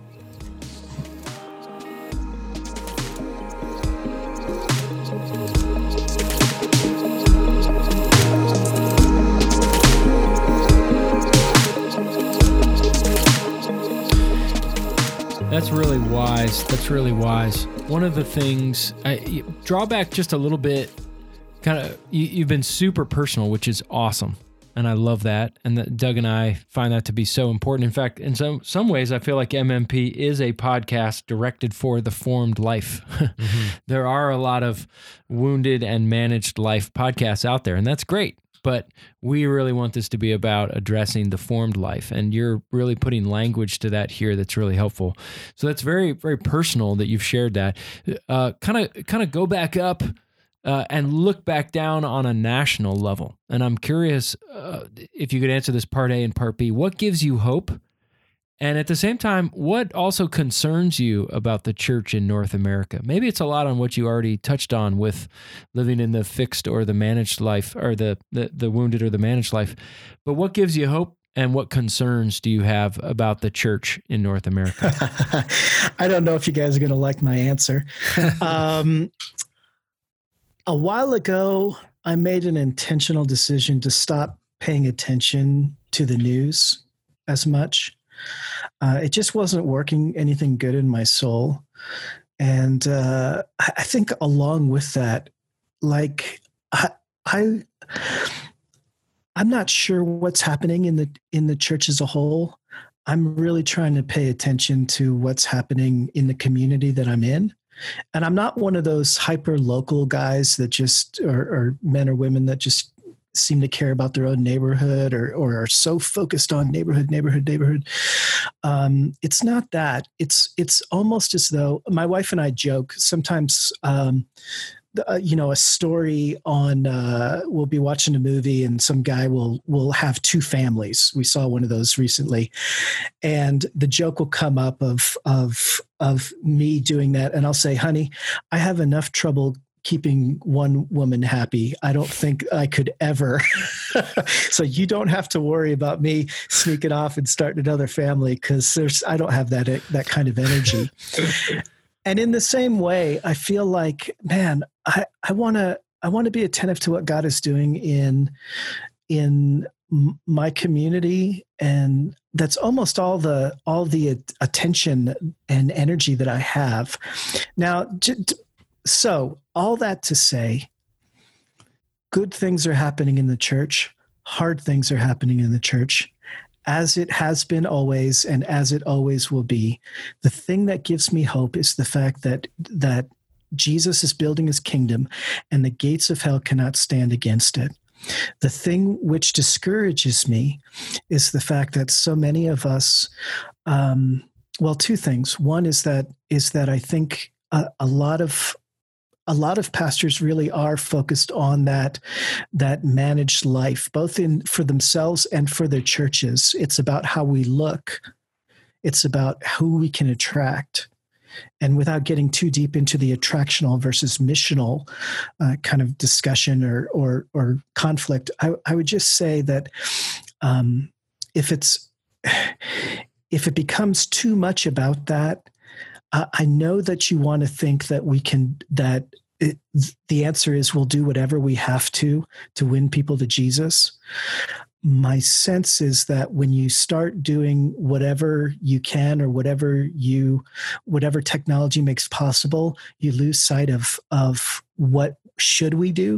That's really wise. That's really wise. One of the things, I draw back just a little bit, kind of, you, you've been super personal, which is awesome. And I love that. And that Doug and I find that to be so important. In fact, in some, some ways, I feel like M M P is a podcast directed for the formed life. Mm-hmm. There are a lot of wounded and managed life podcasts out there, and that's great. But we really want this to be about addressing the formed life, and you're really putting language to that here that's really helpful. So that's very, very personal that you've shared that. Kind of, kind of go back up uh, and look back down on a national level. And I'm curious uh, if you could answer this part A and part B. What gives you hope? And at the same time, what also concerns you about the church in North America? Maybe it's a lot on what you already touched on with living in the fixed or the managed life, or the, the, the wounded or the managed life. But what gives you hope, and what concerns do you have about the church in North America? I don't know if you guys are going to like my answer. um, a while ago, I made an intentional decision to stop paying attention to the news as much. Uh, it just wasn't working anything good in my soul. And uh, I think along with that, like I, I, I'm not sure what's happening in the in the church as a whole. I'm really trying to pay attention to what's happening in the community that I'm in. And I'm not one of those hyper local guys that just, or, or men or women that just seem to care about their own neighborhood or, or are so focused on neighborhood, neighborhood, neighborhood. Um, it's not that. It's, it's almost as though my wife and I joke sometimes, um, Uh, you know, a story on, uh, we'll be watching a movie and some guy will, will have two families. We saw one of those recently. And the joke will come up of, of, of me doing that. And I'll say, honey, I have enough trouble keeping one woman happy. I don't think I could ever. So you don't have to worry about me sneaking off and starting another family, because there's, I don't have that, that kind of energy. And in the same way, I feel like, man, I, I want to I want to be attentive to what God is doing in in my community, and that's almost all the all the attention and energy that I have. Now, so all that to say, good things are happening in the church, hard things are happening in the church. As it has been always, and as it always will be. The thing that gives me hope is the fact that that Jesus is building his kingdom, and the gates of hell cannot stand against it. The thing which discourages me is the fact that so many of us, um, well, two things. One is that is that I think a, a lot of A lot of pastors really are focused on that, that managed life, both in for themselves and for their churches. It's about how we look. It's about who we can attract. And without getting too deep into the attractional versus missional uh, kind of discussion or or, or conflict, I, I would just say that um, if it's if it becomes too much about that, I know that you want to think that we can, that it, the answer is we'll do whatever we have to to win people to Jesus. My sense is that when you start doing whatever you can or whatever you, whatever technology makes possible, you lose sight of, of what should we do.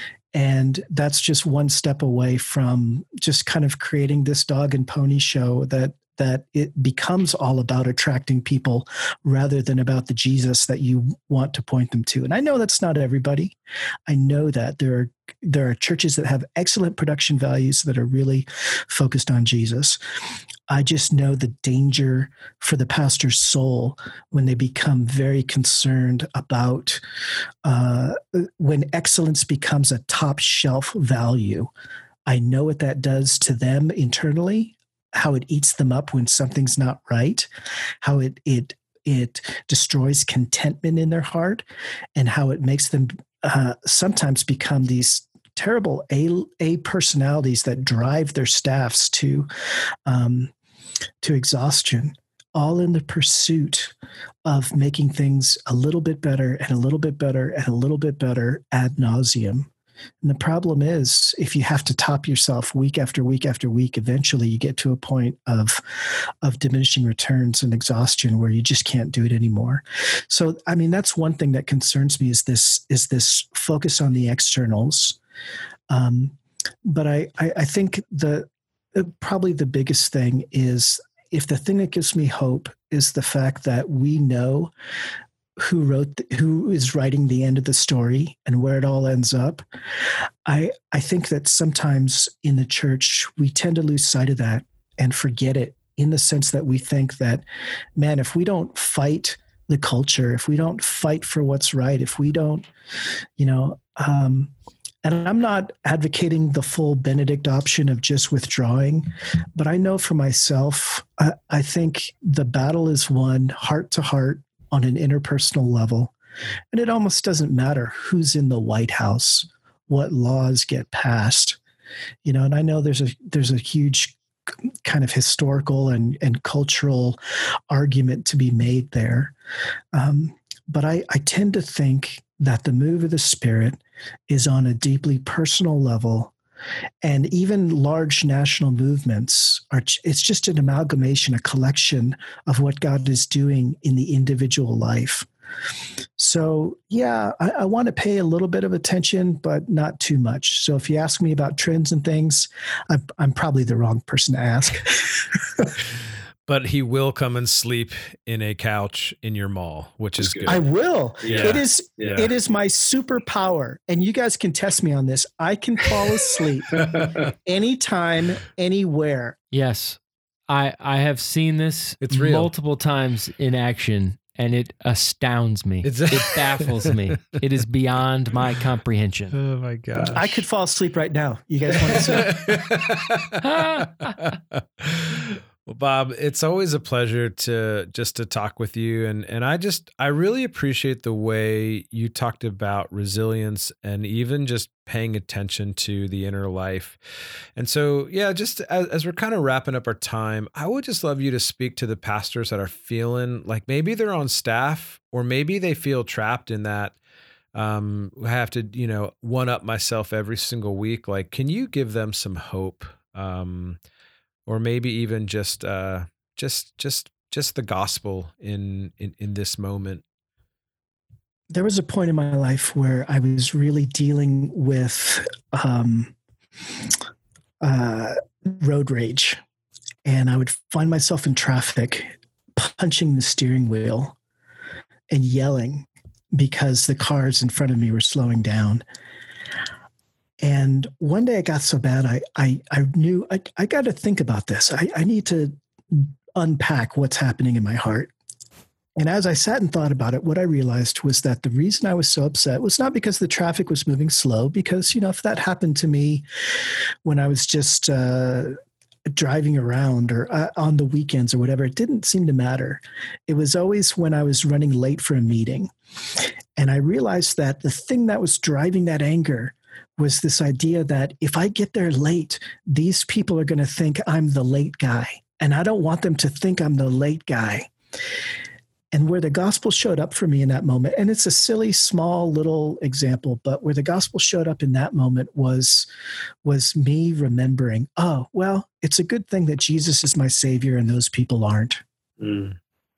And that's just one step away from just kind of creating this dog and pony show that that it becomes all about attracting people rather than about the Jesus that you want to point them to. And I know that's not everybody. I know that there are there are churches that have excellent production values that are really focused on Jesus. I just know the danger for the pastor's soul when they become very concerned about uh, when excellence becomes a top shelf value. I know what that does to them internally, how it eats them up when something's not right, how it it it destroys contentment in their heart, and how it makes them uh, sometimes become these terrible A, A personalities that drive their staffs to um, to exhaustion, all in the pursuit of making things a little bit better and a little bit better and a little bit better ad nauseum. And the problem is, if you have to top yourself week after week after week, eventually you get to a point of of diminishing returns and exhaustion where you just can't do it anymore. So, I mean, that's one thing that concerns me is this is this focus on the externals. Um, but I, I, I think the probably the biggest thing is, if the thing that gives me hope is the fact that we know who wrote, the, who is writing the end of the story and where it all ends up. I I think that sometimes in the church, we tend to lose sight of that and forget it, in the sense that we think that, man, if we don't fight the culture, if we don't fight for what's right, if we don't, you know, um, and I'm not advocating the full Benedict option of just withdrawing, but I know for myself, I, I think the battle is won heart to heart on an interpersonal level. And it almost doesn't matter who's in the White House, what laws get passed, you know, and I know there's a, there's a huge kind of historical and, and cultural argument to be made there. Um, but I, I tend to think that the move of the Spirit is on a deeply personal level. And even large national movements are, it's just an amalgamation, a collection of what God is doing in the individual life. So, yeah, I, I want to pay a little bit of attention, but not too much. So if you ask me about trends and things, I'm, I'm probably the wrong person to ask. But he will come and sleep in a couch in your mall, which is good. I will. Yeah. It is Yeah. it is my superpower. And you guys can test me on this. I can fall asleep anytime, anywhere. Yes. I I have seen this It's real. multiple times in action, and it astounds me. It's- it baffles me. It is beyond my comprehension. Oh my gosh. I could fall asleep right now. You guys want to see? Well, Bob, it's always a pleasure to just to talk with you. And, and I just, I really appreciate the way you talked about resilience and even just paying attention to the inner life. And so, yeah, just as, as we're kind of wrapping up our time, I would just love you to speak to the pastors that are feeling like maybe they're on staff or maybe they feel trapped in that, um, I have to, you know, one up myself every single week. Like, can you give them some hope? Um, Or maybe even just, uh, just, just, just the gospel in, in in this moment. There was a point in my life where I was really dealing with um, uh, road rage, and I would find myself in traffic, punching the steering wheel and yelling because the cars in front of me were slowing down. And one day it got so bad, I I, I knew I, I got to think about this. I, I need to unpack what's happening in my heart. And as I sat and thought about it, what I realized was that the reason I was so upset was not because the traffic was moving slow, because, you know, if that happened to me when I was just uh, driving around or uh, on the weekends or whatever, it didn't seem to matter. It was always when I was running late for a meeting. And I realized that the thing that was driving that anger was this idea that if I get there late, these people are going to think I'm the late guy. And I don't want them to think I'm the late guy. And where the gospel showed up for me in that moment, and it's a silly, small, little example, but where the gospel showed up in that moment was, was me remembering, oh, well, it's a good thing that Jesus is my savior and those people aren't. Mm.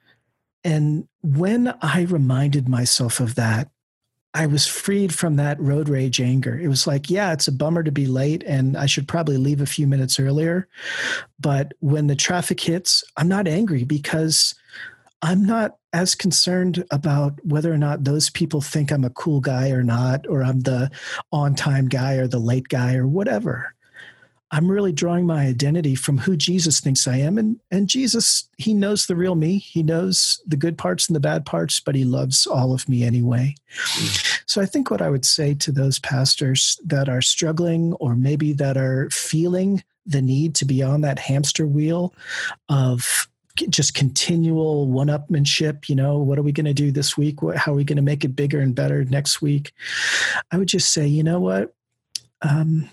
And when I reminded myself of that, I was freed from that road rage anger. It was like, yeah, it's a bummer to be late and I should probably leave a few minutes earlier. But when the traffic hits, I'm not angry because I'm not as concerned about whether or not those people think I'm a cool guy or not, or I'm the on-time guy or the late guy or whatever. I'm really drawing my identity from who Jesus thinks I am. And, and Jesus, he knows the real me. He knows the good parts and the bad parts, but he loves all of me anyway. Mm. So I think what I would say to those pastors that are struggling or maybe that are feeling the need to be on that hamster wheel of just continual one-upmanship, you know, what are we going to do this week? What, how are we going to make it bigger and better next week? I would just say, you know what? Um,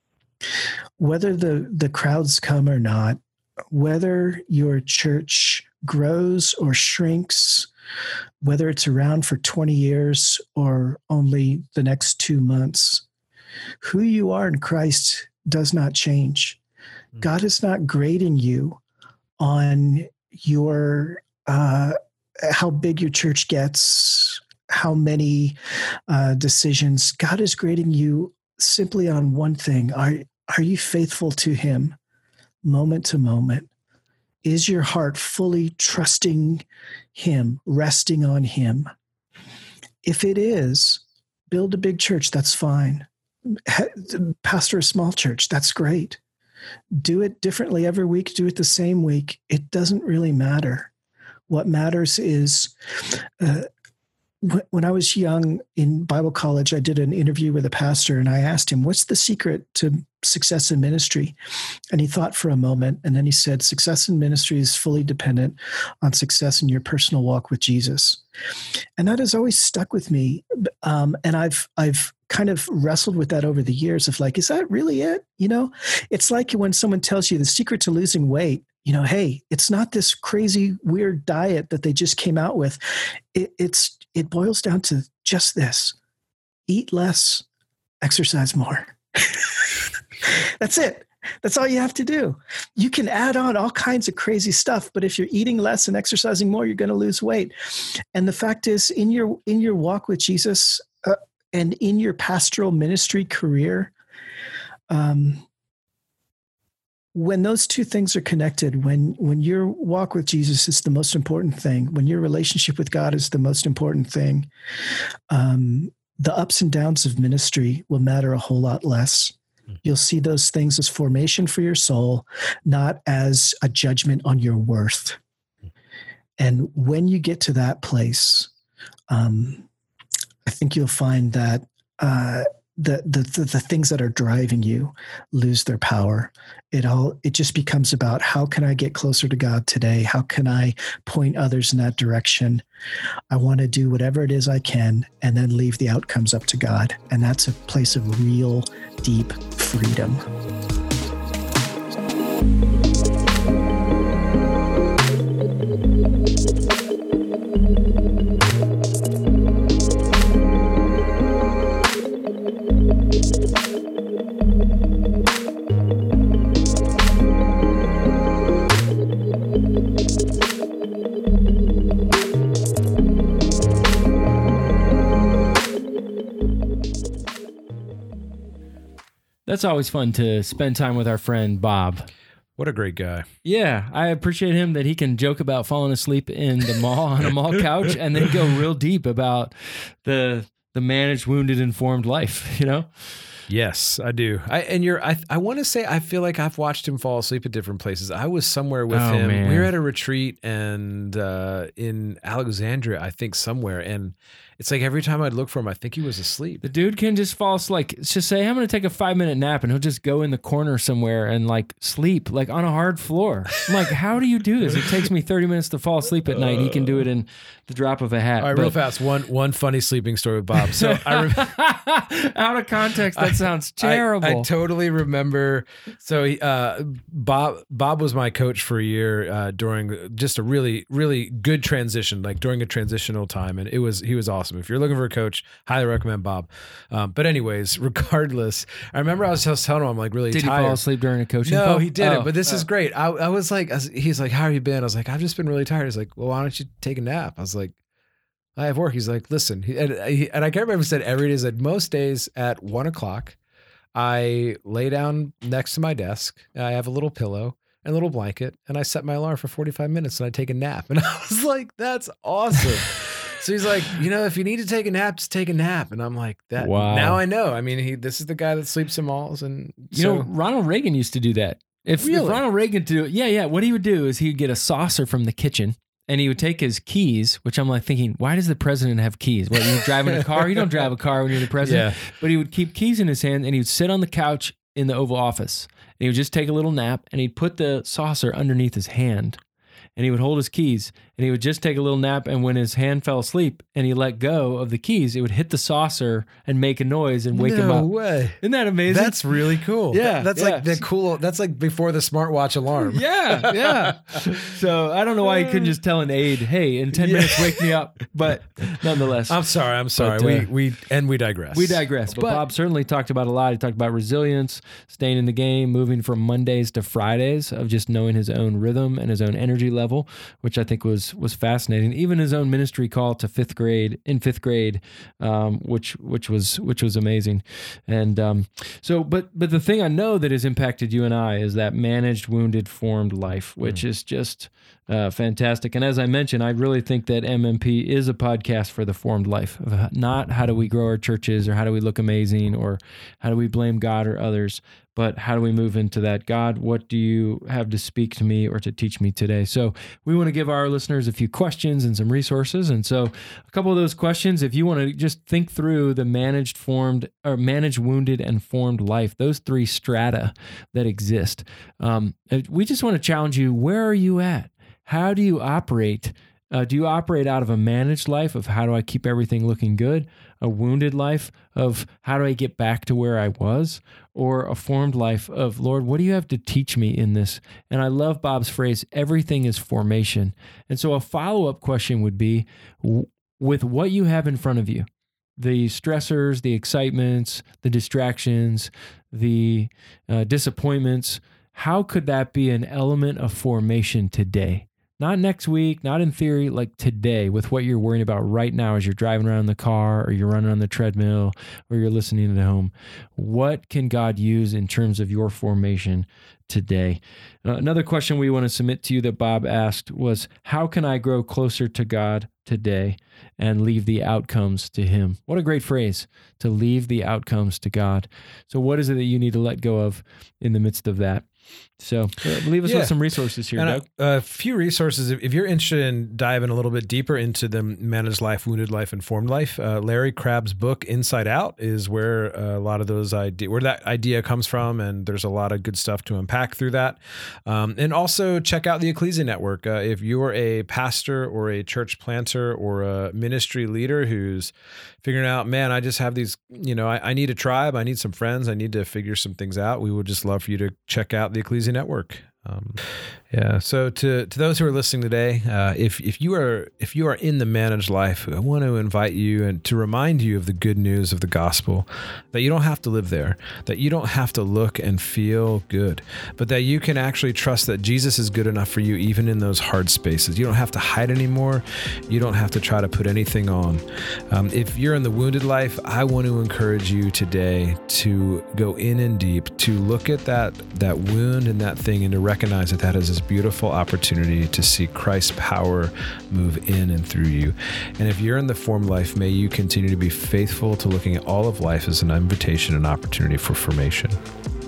Whether the, the crowds come or not, whether your church grows or shrinks, whether it's around for twenty years or only the next two months, who you are in Christ does not change. Mm-hmm. God is not grading you on your uh, how big your church gets, how many uh, decisions. God is grading you simply on one thing. Are Are you faithful to him moment to moment? Is your heart fully trusting him, resting on him? If it is, build a big church, that's fine. Pastor a small church, that's great. Do it differently every week, do it the same week. It doesn't really matter. What matters is uh, when I was young in Bible college, I did an interview with a pastor and I asked him, what's the secret to success in ministry? And he thought for a moment. And then he said, success in ministry is fully dependent on success in your personal walk with Jesus. And that has always stuck with me. Um, and I've, I've kind of wrestled with that over the years of like, is that really it? You know, it's like when someone tells you the secret to losing weight, you know, hey, it's not this crazy, weird diet that they just came out with. It, it's, it boils down to just this: eat less, exercise more. That's it. That's all you have to do. You can add on all kinds of crazy stuff, but if you're eating less and exercising more, you're going to lose weight. And the fact is, in your in your walk with Jesus uh, and in your pastoral ministry career, um, when those two things are connected, when when your walk with Jesus is the most important thing, when your relationship with God is the most important thing, um, the ups and downs of ministry will matter a whole lot less. You'll see those things as formation for your soul, not as a judgment on your worth. And when you get to that place, um, I think you'll find that uh, the, the the the things that are driving you lose their power. It all it just becomes about, how can I get closer to God today? How can I point others in that direction? I want to do whatever it is I can, and then leave the outcomes up to God. And that's a place of real, deep freedom. That's always fun to spend time with our friend Bob. What a great guy. Yeah, I appreciate him that he can joke about falling asleep in the mall on a mall couch and then go real deep about the the managed, wounded, informed life, you know? Yes, I do. I and you're I I want to say I feel like I've watched him fall asleep at different places. I was somewhere with Oh, him. man. We were at a retreat and uh, in Alexandria, I think somewhere, and it's like every time I'd look for him, I think he was asleep. The dude can just fall asleep. Like, just say, I'm going to take a five minute nap, and he'll just go in the corner somewhere and like sleep, like on a hard floor. I'm like, how do you do this? It takes me thirty minutes to fall asleep at night. He can do it in the drop of a hat. All right, But- real fast. One one funny sleeping story with Bob. So I re- out of context, that sounds I- terrible. I, totally remember. So he, uh, Bob Bob was my coach for a year uh, during just a really really good transition, like during a transitional time, and it was he was awesome. If you're looking for a coach, highly recommend Bob. Um, but anyways, regardless, I remember I was just telling him I'm like really Did tired. he fall asleep during a coaching No, call? he didn't. Oh, but this is oh. great. I, I was like, I was- he's like, how have you been? I was like, I've just been really tired. He's like, well, why don't you take a nap? I was like, I have work. He's like, listen, he, and, he, and I can't remember if he said every day. He said most days at one o'clock, I lay down next to my desk. I have a little pillow and a little blanket, and I set my alarm for forty-five minutes, and I take a nap. And I was like, that's awesome. So he's like, you know, if you need to take a nap, just take a nap. And I'm like, that. Wow. Now I know. I mean, he. This is the guy that sleeps in malls, and You so, know, Ronald Reagan used to do that. If, if Really? Ronald Reagan do it, yeah, yeah. What he would do is he would get a saucer from the kitchen and he would take his keys, which I'm like thinking, why does the president have keys? What, you driving a car? You don't drive a car when you're the president. Yeah. But he would keep keys in his hand and he would sit on the couch in the Oval Office. And he would just take a little nap and he'd put the saucer underneath his hand. And he would hold his keys and he would just take a little nap. And when his hand fell asleep and he let go of the keys, it would hit the saucer and make a noise and wake him no up. way. Isn't that amazing? That's really cool. Yeah, That- that's yeah. like the cool. That's like before the smartwatch alarm. Yeah, yeah. So I don't know why you couldn't just tell an aide, "Hey, in ten Yeah. minutes, wake me up." But nonetheless, I'm sorry. I'm sorry. But, uh, we we and we digress. we digress. But, But- Bob certainly talked about a lot. He talked about resilience, staying in the game, moving from Mondays to Fridays, of just knowing his own rhythm and his own energy level, which I think was was fascinating. Even his own ministry call to fifth grade in fifth grade, um, which which was which was amazing. And um, so, but but the thing I know that has impacted you and I is that managed, wounded, formed life, which is just uh, fantastic. And as I mentioned, I really think that M M P is a podcast for the formed life, of not how do we grow our churches or how do we look amazing or how do we blame God or others, but how do we move into that? God, what do you have to speak to me or to teach me today? So we want to give our listeners a few questions and some resources. And so a couple of those questions, if you want to just think through the managed, formed, or managed, wounded, and formed life, those three strata that exist, um, we just want to challenge you. Where are you at? How do you operate? Uh, do you operate out of a managed life of how do I keep everything looking good? A wounded life of how do I get back to where I was? Or a formed life of, Lord, what do you have to teach me in this? And I love Bob's phrase, everything is formation. And so a follow-up question would be, w- with what you have in front of you, the stressors, the excitements, the distractions, the uh, disappointments, how could that be an element of formation today? Not next week, not in theory, like today, with what you're worrying about right now as you're driving around in the car or you're running on the treadmill or you're listening at home. What can God use in terms of your formation today? Uh, another question we want to submit to you that Bob asked was, how can I grow closer to God today and leave the outcomes to Him? What a great phrase, to leave the outcomes to God. So what is it that you need to let go of in the midst of that? So uh, leave us yeah. with some resources here, and Doug. A, a few resources. If, if you're interested in diving a little bit deeper into the Managed Life, Wounded Life, Informed Life, uh, Larry Crabb's book, Inside Out, is where uh, a lot of those idea, where that idea comes from. And there's a lot of good stuff to unpack through that. Um, and also check out the Ecclesia Network. Uh, if you're a pastor or a church planter or a ministry leader who's figuring out, man, I just have these, you know, I, I need a tribe. I need some friends. I need to figure some things out. We would just love for you to check out the Ecclesia Network. Um, yeah. So to, to those who are listening today, uh, if, if you are, if you are in the managed life, I want to invite you and to remind you of the good news of the gospel, that you don't have to live there, that you don't have to look and feel good, but that you can actually trust that Jesus is good enough for you, even in those hard spaces. You don't have to hide anymore. You don't have to try to put anything on. Um, if you're in the wounded life, I want to encourage you today to go in and deep, to look at that, that wound and that thing, and to recognize that that is this beautiful opportunity to see Christ's power move in and through you. And if you're in the formed life, may you continue to be faithful to looking at all of life as an invitation and opportunity for formation.